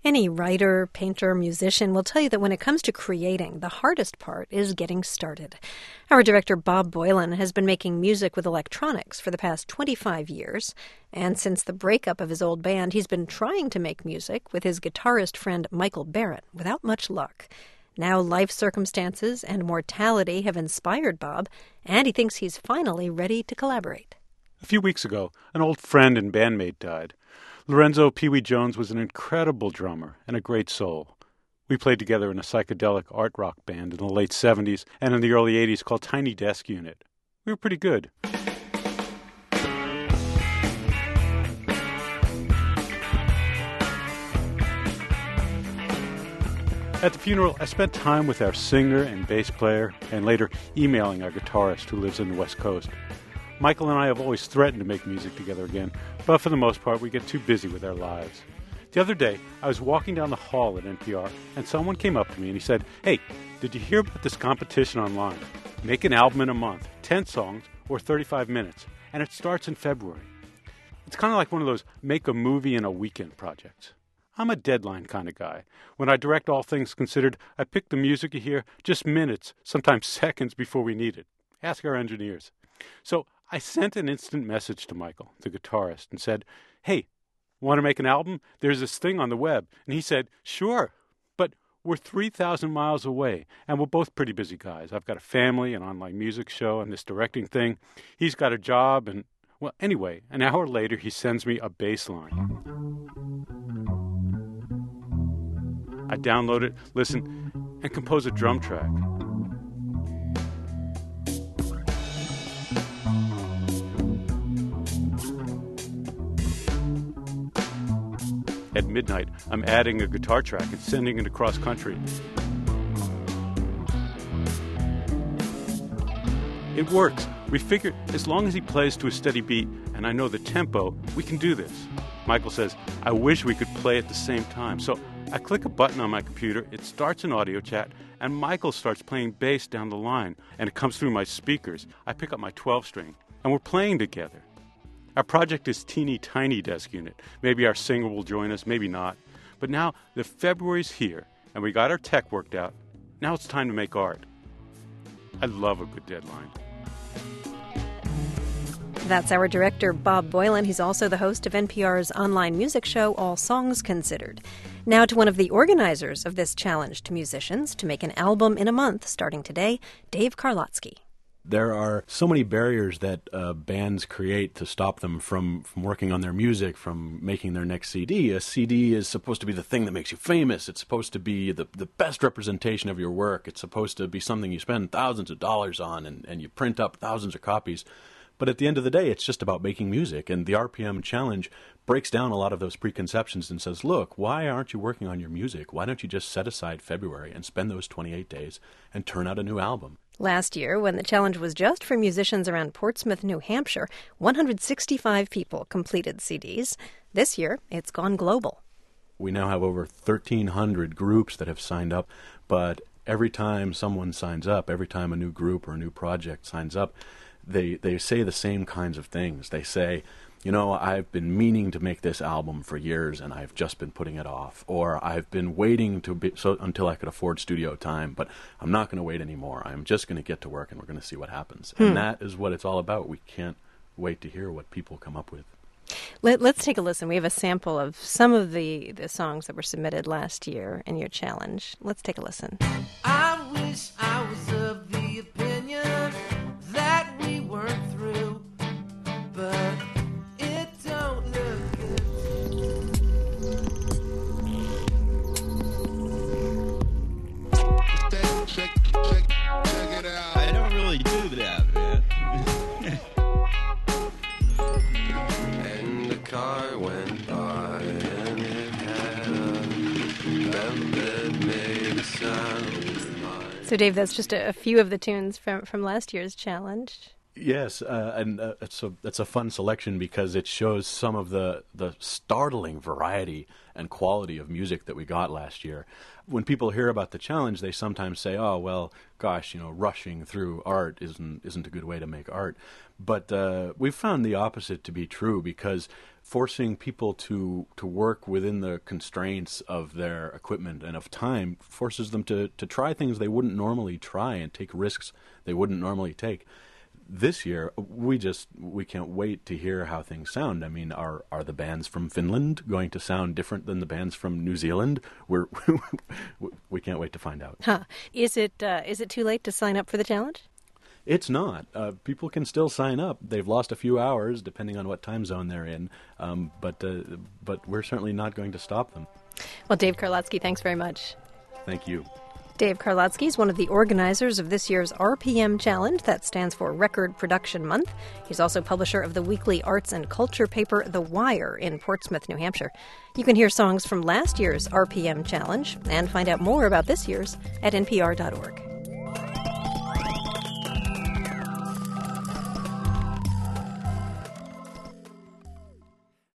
Any writer, painter, musician will tell you that when it comes to creating, the hardest part is getting started. Our director, Bob Boilen, has been making music with electronics for the past 25 years. And since the breakup of his old band, he's been trying to make music with his guitarist friend Michael Barrett without much luck. Now life circumstances and mortality have inspired Bob, and he thinks he's finally ready to collaborate. A few weeks ago, an old friend and bandmate died. Lorenzo Pee Wee Jones was an incredible drummer and a great soul. We played together in a psychedelic art rock band in the late 70s and in the early 80s called Tiny Desk Unit. We were pretty good. At the funeral, I spent time with our singer and bass player, and later emailing our guitarist who lives in the West Coast. Michael and I have always threatened to make music together again, but for the most part, we get too busy with our lives. The other day, I was walking down the hall at NPR, and someone came up to me and he said, "Hey, did you hear about this competition online? Make an album in a month, 10 songs, or 35 minutes, and it starts in February." It's kind of like one of those make a movie in a weekend projects. I'm a deadline kind of guy. When I direct All Things Considered, I pick the music you hear just minutes, sometimes seconds before we need it. Ask our engineers. So I sent an instant message to Michael, the guitarist, and said, "Hey, want to make an album? There's this thing on the web." And he said, "Sure, but we're 3,000 miles away, and we're both pretty busy guys. I've got a family, an online music show, and this directing thing. He's got a job, and, well, anyway, an hour later he sends me a bass line. I download it, listen, and compose a drum track. At midnight, I'm adding a guitar track and sending it across country. It works. We figured as long as he plays to a steady beat and I know the tempo, we can do this. Michael says, "I wish we could play at the same time." So I click a button on my computer, it starts an audio chat, and Michael starts playing bass down the line, and it comes through my speakers. I pick up my 12-string, and we're playing together. Our project is teeny tiny Desk Unit. Maybe our singer will join us, maybe not. But now the February's here, and we got our tech worked out. Now it's time to make art. I love a good deadline. That's our director, Bob Boilen. He's also the host of NPR's online music show, All Songs Considered. Now to one of the organizers of this challenge to musicians to make an album in a month starting today, Dave Karlotsky. There are so many barriers that bands create to stop them from working on their music, from making their next CD. A CD is supposed to be the thing that makes you famous. It's supposed to be the best representation of your work. It's supposed to be something you spend thousands of dollars on and you print up thousands of copies. But at the end of the day, it's just about making music. And the RPM Challenge breaks down a lot of those preconceptions and says, look, why aren't you working on your music? Why don't you just set aside February and spend those 28 days and turn out a new album? Last year, when the challenge was just for musicians around Portsmouth, New Hampshire, 165 people completed CDs. This year, it's gone global. We now have over 1,300 groups that have signed up, but every time someone signs up, every time a new group or a new project signs up, they say the same kinds of things. They say, you know, I've been meaning to make this album for years and I've just been putting it off. Or I've been waiting until I could afford studio time, but I'm not going to wait anymore. I'm just going to get to work and we're going to see what happens. And that is what it's all about. We can't wait to hear what people come up with. Let's take a listen. We have a sample of some of the songs that were submitted last year in your challenge. Let's take a listen. I wish I was of the opinion that we weren't through, but it don't look good. Check it out. I don't really do that, man. And the car went by and it had a bell that made a sound. So, Dave, that's just a few of the tunes from last year's challenge. Yes, and it's a fun selection because it shows some of the startling variety and quality of music that we got last year. When people hear about the challenge, they sometimes say, "Oh, well, gosh, rushing through art isn't a good way to make art." But we've found the opposite to be true, because forcing people to work within the constraints of their equipment and of time forces them to try things they wouldn't normally try and take risks they wouldn't normally take. This year, we can't wait to hear how things sound. I mean, are the bands from Finland going to sound different than the bands from New Zealand? We can't wait to find out. Huh. Is it too late to sign up for the challenge? It's not. People can still sign up. They've lost a few hours, depending on what time zone they're in, but we're certainly not going to stop them. Well, Dave Karlotsky, thanks very much. Thank you. Dave Karlotsky is one of the organizers of this year's RPM Challenge. That stands for Record Production Month. He's also publisher of the weekly arts and culture paper The Wire in Portsmouth, New Hampshire. You can hear songs from last year's RPM Challenge and find out more about this year's at npr.org.